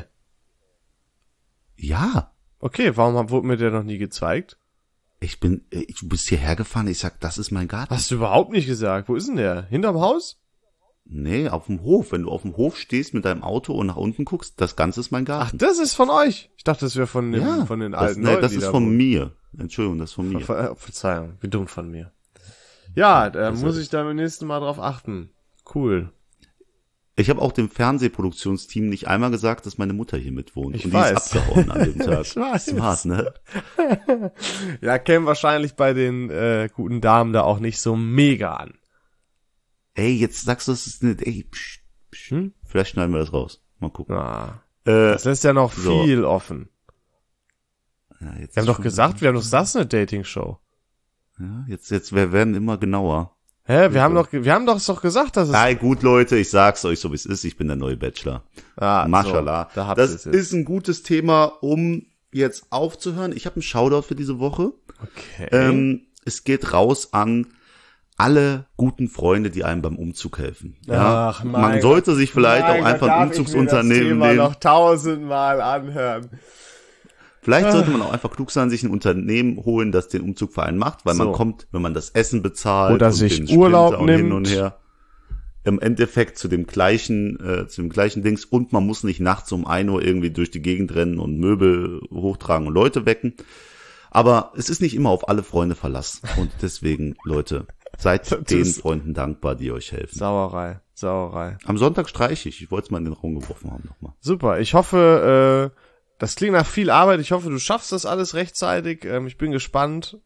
Ja. Okay, warum hab- wurde mir der noch nie gezeigt? Ich bin, äh, du bist hierher gefahren, ich sag, das ist mein Garten. Hast du überhaupt nicht gesagt. Wo ist denn der? Hinterm Haus? Nee, auf dem Hof. Wenn du auf dem Hof stehst mit deinem Auto und nach unten guckst, das Ganze ist mein Ach, Garten. das ist von euch. Ich dachte, das wäre von, den- ja, von den das, alten nee, Leuten. das die ist da von wohnen. mir. Entschuldigung, das ist von mir. Ver Ver Verzeihung, wie dumm von mir. Ja, da Also- muss ich da beim nächsten Mal drauf achten. Cool. Ich habe auch dem Fernsehproduktionsteam nicht einmal gesagt, dass meine Mutter hier mitwohnt. Ich und weiß. die ist abgehauen an dem Tag. Ich weiß. Smart, ne? Ja, käme wahrscheinlich bei den äh, guten Damen da auch nicht so mega an. Ey, jetzt sagst du, es ist nicht, ey, psch, psch. Hm? Vielleicht schneiden wir das raus. Mal gucken. Ah, Äh, das lässt ja noch so. viel offen. ja, jetzt Wir haben ist doch schon- gesagt, wir haben doch das eine Dating-Show. Ja, jetzt, jetzt, wir werden immer genauer. Hä, wir haben doch, wir haben doch doch gesagt, dass es... Nein, gut, Leute, ich sag's euch so, wie es ist. Ich bin der neue Bachelor. Ah, Mashallah. So, da habt ihr das es jetzt. ist ein gutes Thema, um jetzt aufzuhören. Ich habe einen Shoutout für diese Woche. Okay. Ähm, es geht raus an alle guten Freunde, die einem beim Umzug helfen. Ja? Ach, mein Man sollte sich vielleicht Mein auch Gott, einfach darf ein ich mir Umzugsunternehmen das Thema nehmen. noch tausendmal anhören. Vielleicht sollte man auch einfach klug sein, sich ein Unternehmen holen, das den Umzug für einen macht, weil So. man kommt, wenn man das Essen bezahlt Oder und sich den Sprinter Urlaub und hin nimmt. und her. im Endeffekt zu dem gleichen, äh, zu dem gleichen Dings und man muss nicht nachts um ein Uhr irgendwie durch die Gegend rennen und Möbel hochtragen und Leute wecken. Aber es ist nicht immer auf alle Freunde Verlass und deswegen, Leute, seid den Freunden dankbar, die euch helfen. Sauerei, Sauerei. Am Sonntag streiche ich. Ich wollte es mal in den Raum geworfen haben nochmal. Super, ich hoffe, äh, das klingt nach viel Arbeit. Ich hoffe, du schaffst das alles rechtzeitig. Ähm, ich bin gespannt.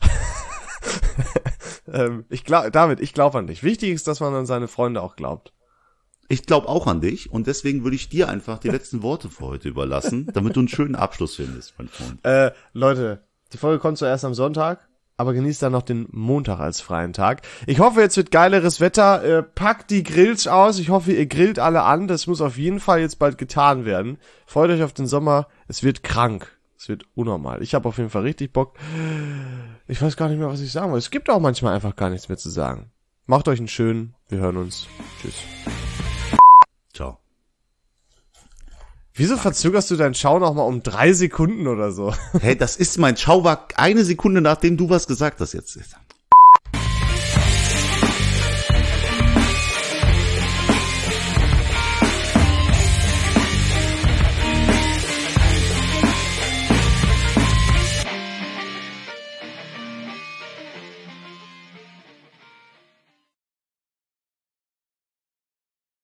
ähm, ich glaub, David, ich glaube an dich. Wichtig ist, dass man an seine Freunde auch glaubt. Ich glaube auch an dich und deswegen würde ich dir einfach die letzten Worte für heute überlassen, damit du einen schönen Abschluss findest, mein Freund. Äh, Leute, die Folge kommt zuerst am Sonntag, aber genießt dann noch den Montag als freien Tag. Ich hoffe, jetzt wird geileres Wetter. Äh, packt die Grills aus. Ich hoffe, ihr grillt alle an. Das muss auf jeden Fall jetzt bald getan werden. Freut euch auf den Sommer. Es wird krank. Es wird unnormal. Ich habe auf jeden Fall richtig Bock. Ich weiß gar nicht mehr, was ich sagen will. Es gibt auch manchmal einfach gar nichts mehr zu sagen. Macht euch einen schönen. Wir hören uns. Tschüss. Ciao. Wieso verzögerst du deinen Schau noch mal um drei Sekunden oder so? Hey, das ist mein Schau war eine Sekunde, nachdem du was gesagt hast jetzt.